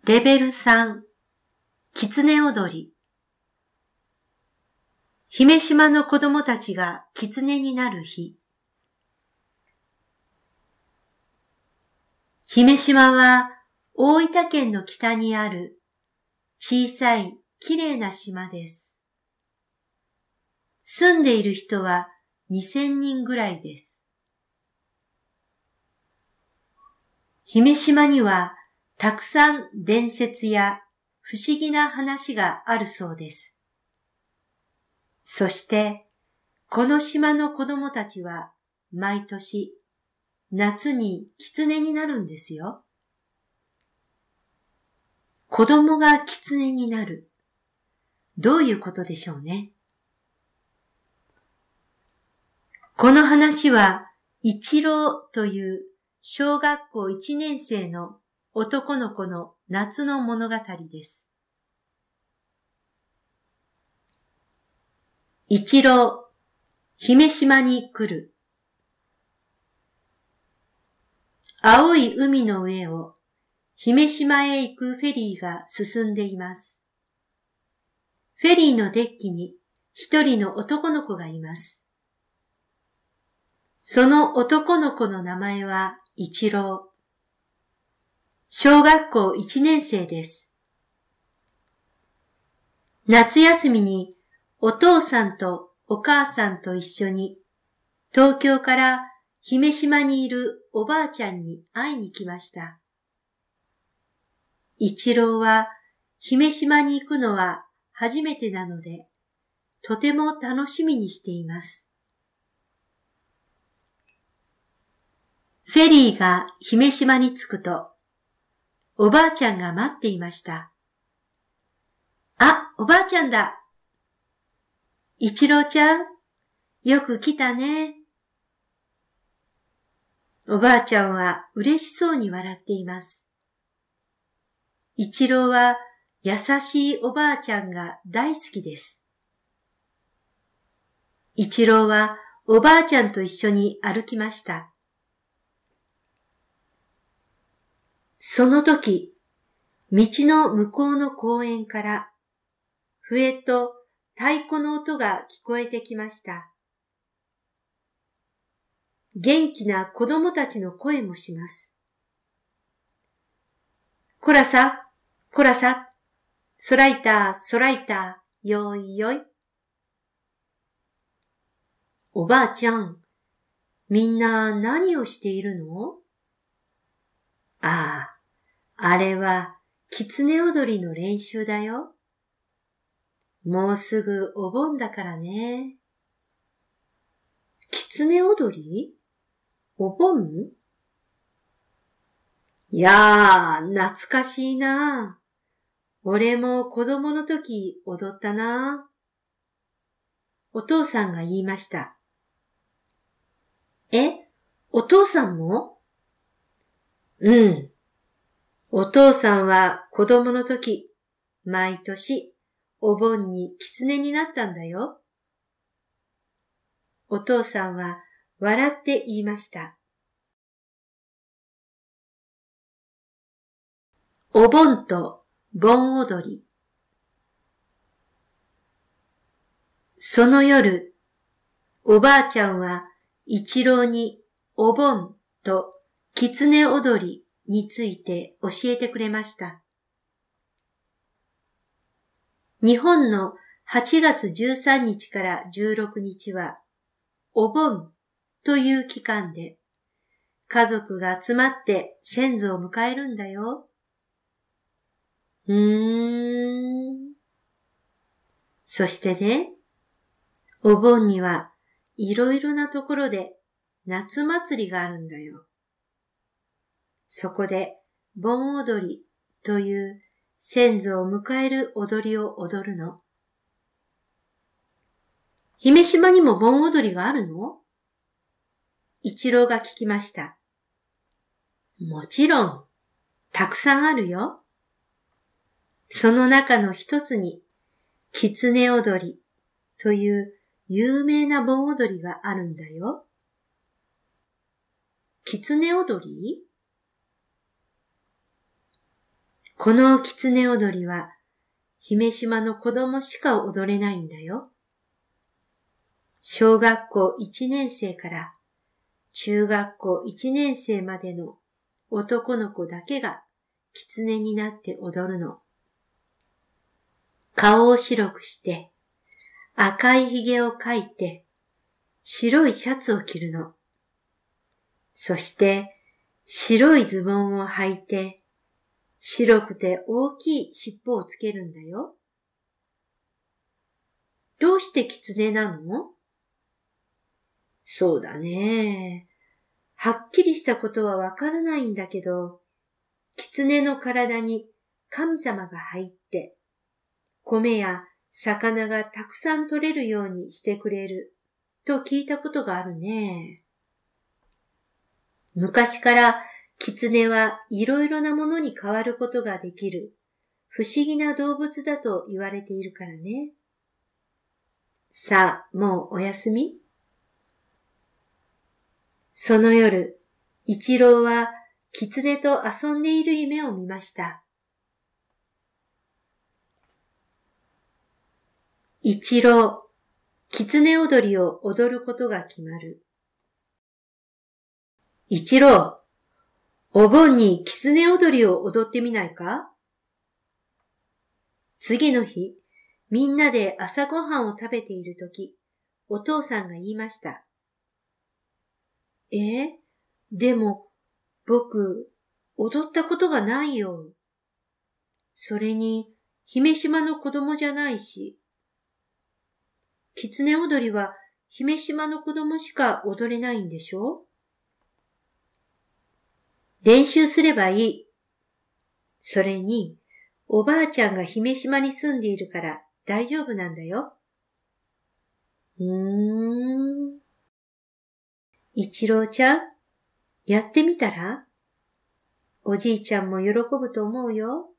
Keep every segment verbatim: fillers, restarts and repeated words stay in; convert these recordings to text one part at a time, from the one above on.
レベルさん、狐踊り。姫島の子供たちが狐になる日。姫島は大分県の北にある小さいきれいな島です。住んでいる人はにせんにんぐらいです。姫島にはたくさん伝説や不思議な話があるそうです。そして、この島の子供たちは毎年夏に狐になるんですよ。子供が狐になる。どういうことでしょうね。この話は、一郎という小学校いちねん生の男の子の夏の物語です。一郎、姫島に来る。青い海の上を姫島へ行くフェリーが進んでいます。フェリーのデッキに一人の男の子がいます。その男の子の名前は一郎。小学校いちねん生です。夏休みにお父さんとお母さんと一緒に東京から姫島にいるおばあちゃんに会いに来ました。一郎は姫島に行くのは初めてなので、とても楽しみにしています。フェリーが姫島に着くと、おばあちゃんが待っていました。あ、おばあちゃんだ。一郎ちゃん、よく来たね。おばあちゃんは嬉しそうに笑っています。一郎は優しいおばあちゃんが大好きです。一郎はおばあちゃんと一緒に歩きました。その時、道の向こうの公園から笛と太鼓の音が聞こえてきました。元気な子供たちの声もします。こらさ、こらさ、そらいた、そらいた、よいよい。おばあちゃん、みんな何をしているの？ああ、あれは狐踊りの練習だよ。もうすぐお盆だからね。狐踊り？お盆？いやー、懐かしいな。俺も子供の時踊ったな。お父さんが言いました。え、お父さんも？うん。お父さんは子供の時、毎年お盆に狐になったんだよ。お父さんは笑って言いました。お盆と盆踊り。その夜、おばあちゃんは一郎にお盆と狐踊りについて教えてくれました。日本のはちがつじゅうさんにちからじゅうろくにちはお盆という期間で家族が集まって先祖を迎えるんだよ。うーん。そしてね、お盆にはいろいろなところで夏祭りがあるんだよ。そこで盆踊りという先祖を迎える踊りを踊るの。姫島にも盆踊りがあるの？一郎が聞きました。もちろん、たくさんあるよ。その中の一つに、狐踊りという有名な盆踊りがあるんだよ。狐踊り？ この狐踊りは、姫島の子供しか踊れないんだよ。小学校いちねん生から中学校いちねん生までの男の子だけが狐になって踊るの。顔を白くして、赤いひげを描いて、白いシャツを着るの。そして、白いズボンを履いて、白くて大きい尻尾をつけるんだよ。どうして狐なの？そうだね。はっきりしたことはわからないんだけど、狐の体に神様が入って、米や魚がたくさん取れるようにしてくれると聞いたことがあるね。昔から狐はいろいろなものに変わることができる不思議な動物だと言われているからね。さあ、もうおやすみ。その夜、一郎は狐と遊んでいる夢を見ました。一郎、狐踊りを踊ることが決まる。一郎、お盆に狐踊りを踊ってみないか？次の日、みんなで朝ごはんを食べているとき、お父さんが言いました。え？でも、僕、踊ったことがないよ。それに、姫島の子供じゃないし。狐踊りは、姫島の子供しか踊れないんでしょ？練習すればいい。それに、おばあちゃんが姫島に住んでいるから大丈夫なんだよ。うーん。一郎ちゃん、やってみたら？おじいちゃんも喜ぶと思うよ。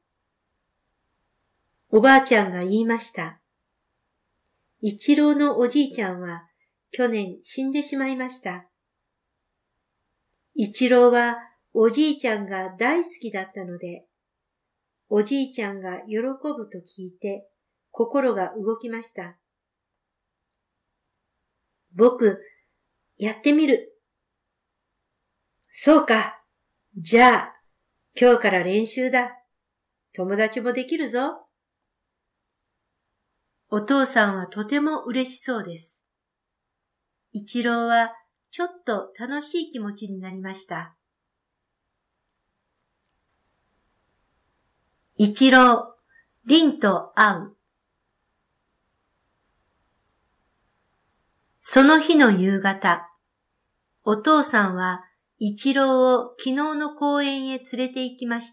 おばあちゃんが言いました。一郎のおじいちゃんは去年死んでしまいました。一郎はおじいちゃんが大好きだったので、おじいちゃんが喜ぶと聞いて心が動きました。僕、やってみる。そうか。じゃあ、今日から練習だ。友達もできるぞ。お父さんはとても嬉しそうです。一郎はちょっと楽しい気持ちになりました。一郎、凛と会う。その日の夕方、お父さんは一郎を昨日の公園へ連れて行きました。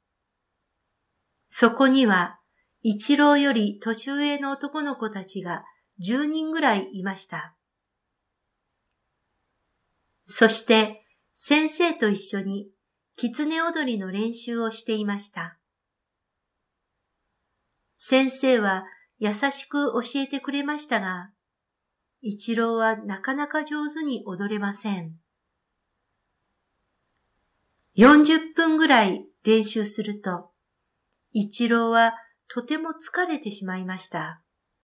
そこには一郎より年上の男の子たちがじゅうにんぐらいいました。そして先生と一緒に狐踊りの練習をしていました。先生は優しく教えてくれましたが、一郎はなかなか上手に踊れません。よんじゅっぷんぐらい練習すると、一郎はとても疲れてしまいました。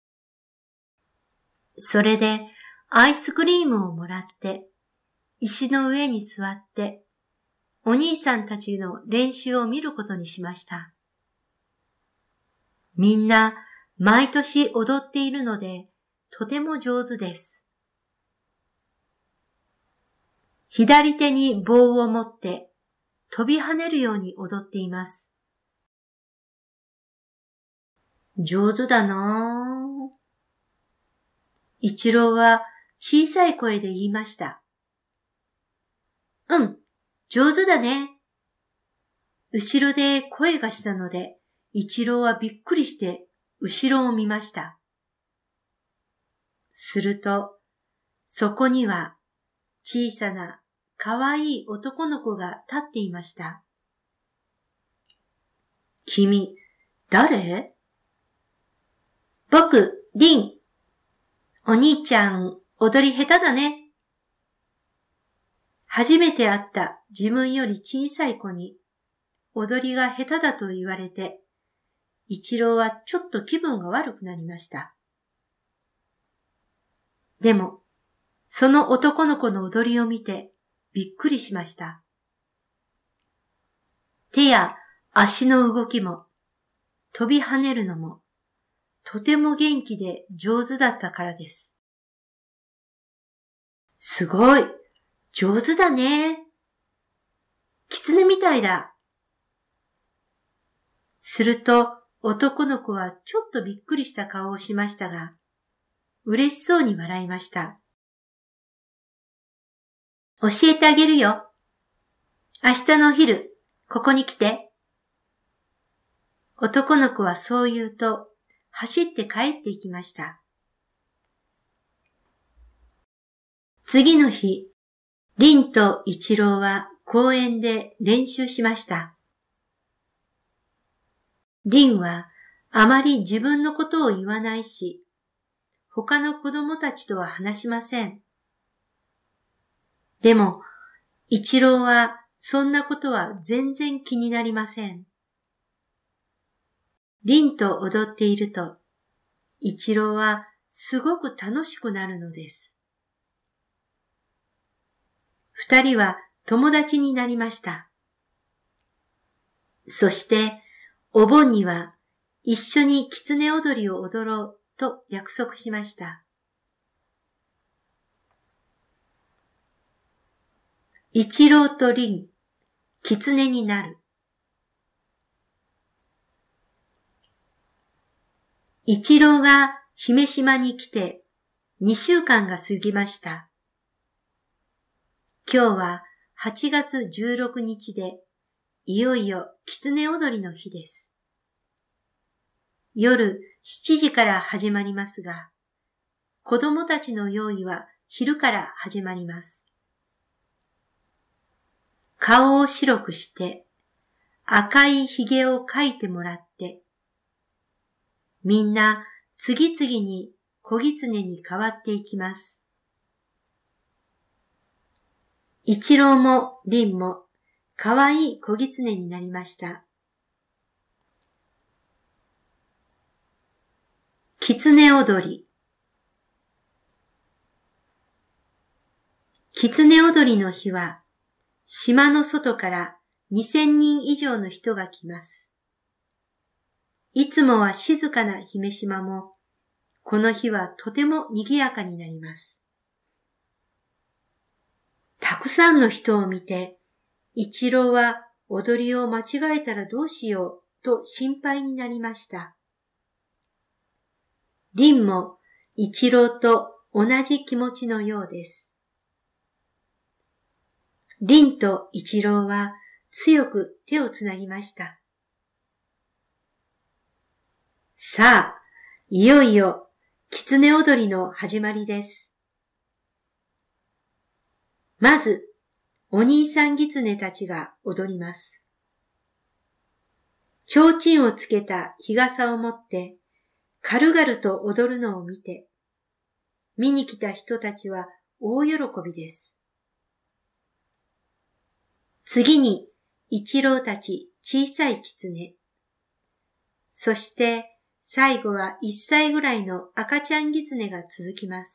それでアイスクリームをもらって、石の上に座って、お兄さんたちの練習を見ることにしました。みんな毎年踊っているので、とても上手です。左手に棒を持って飛び跳ねるように踊っています。上手だなぁ。一郎は小さい声で言いました。うん、上手だね。後ろで声がしたので、一郎はびっくりして後ろを見ました。すると、そこには小さなかわいい男の子が立っていました。君、誰？僕、リン。お兄ちゃん、踊り下手だね。初めて会った自分より小さい子に、 踊りが下手だと言われて、一郎はちょっと気分が悪くなりました。でも、その男の子の踊りを見てびっくりしました。手や足の動きも、飛び跳ねるのも、とても元気で上手だったからです。すごい、上手だね。狐みたいだ。すると男の子はちょっとびっくりした顔をしましたが、嬉しそうに笑いました。教えてあげるよ。明日のお昼、ここに来て。男の子はそう言うと、走って帰っていきました。次の日、凛と一郎は公園で練習しました。凛はあまり自分のことを言わないし、他の子供たちとは話しません。でも、一郎はそんなことは全然気になりません。凛と踊っていると、一郎はすごく楽しくなるのです。二人は友達になりました。そして、お盆には一緒に狐踊りを踊ろうと約束しました。一郎と凛、狐になる。一郎が姫島に来て二週間が過ぎました。今日ははちがつじゅうろくにちで、いよいよ狐踊りの日です。夜しちじから始まりますが、子供たちの用意は昼から始まります。顔を白くして、赤いひげを描いてもらって、みんな次々に小狐に変わっていきます。一郎も凛もかわいい小狐になりました。狐踊り。狐踊りの日は、島の外からにせんにん以上の人が来ます。いつもは静かな姫島も、この日はとても賑やかになります。たくさんの人を見て、一郎は踊りを間違えたらどうしようと心配になりました。凛も一郎と同じ気持ちのようです。凛と一郎は強く手をつなぎました。さあ、いよいよ狐踊りの始まりです。まず、お兄さん狐たちが踊ります。提灯をつけた日傘を持って軽々と踊るのを見て、見に来た人たちは大喜びです。次に一郎たち小さい狐、そして最後はいっさいぐらいの赤ちゃん狐が続きます。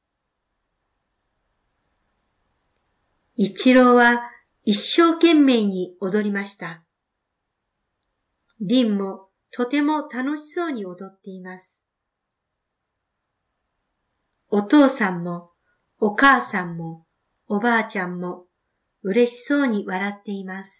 一郎は一生懸命に踊りました。凛もとても楽しそうに踊っています。お父さんもお母さんもおばあちゃんも嬉しそうに笑っています。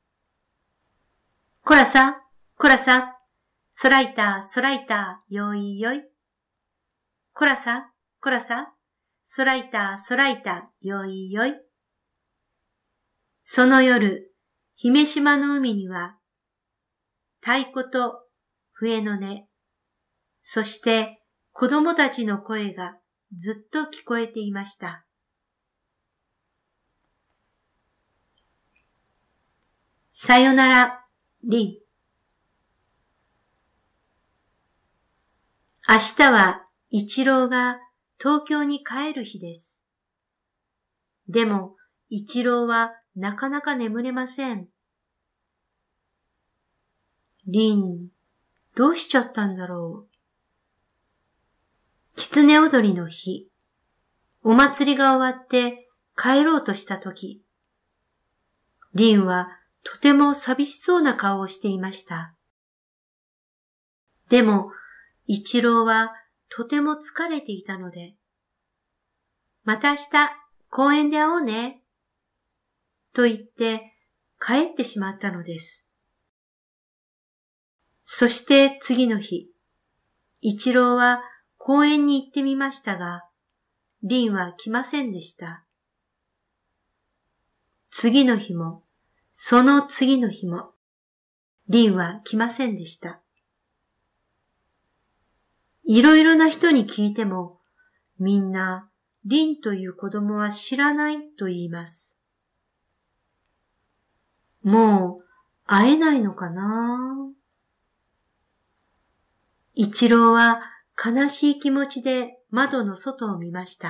こらさ、こらさ、そらいた、そらいた、よいよい。こらさ、こらさ、そらいた、そらいた、よいよい。その夜、姫島の海には、太鼓と笛の音、そして子供たちの声がずっと聞こえていました。さよなら、凛。明日は一郎が東京に帰る日です。でも一郎はなかなか眠れません。 リン、どうしちゃったんだろう。狐踊りの日、お祭りが終わって帰ろうとしたとき、リンはとても寂しそうな顔をしていました。でも、一郎はとても疲れていたので、また明日公園で会おうね、と言って帰ってしまったのです。そして次の日、一郎は公園に行ってみましたが、リンは来ませんでした。次の日も、その次の日も、リンは来ませんでした。いろいろな人に聞いても、みんな、リンという子供は知らないと言います。もう、会えないのかな？一郎は悲しい気持ちで窓の外を見ました。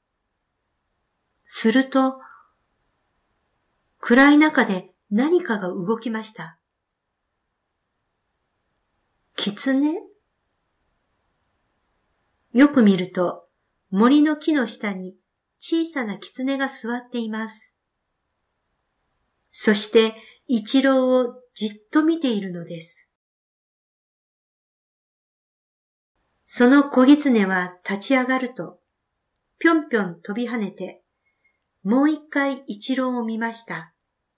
すると、暗い中で何かが動きました。狐？よく見ると、森の木の下に小さな狐が座っています。そして、一郎をじっと見ているのです。その小狐は立ち上がると、ぴょんぴょん飛び跳ねて、もう一回一郎を見ました。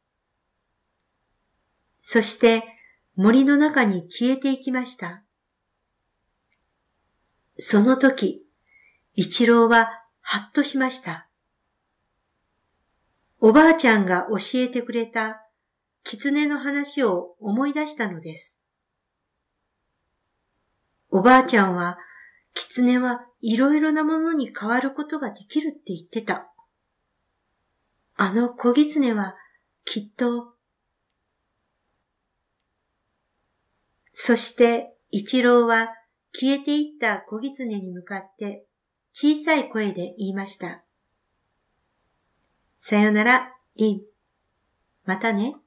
そして森の中に消えていきました。その時、一郎ははっとしました。おばあちゃんが教えてくれた狐の話を思い出したのです。おばあちゃんは、狐はいろいろなものに変わることができるって言ってた。あの小狐はきっと。そして一郎は消えていった小狐に向かって小さい声で言いました。さよなら、リン。またね。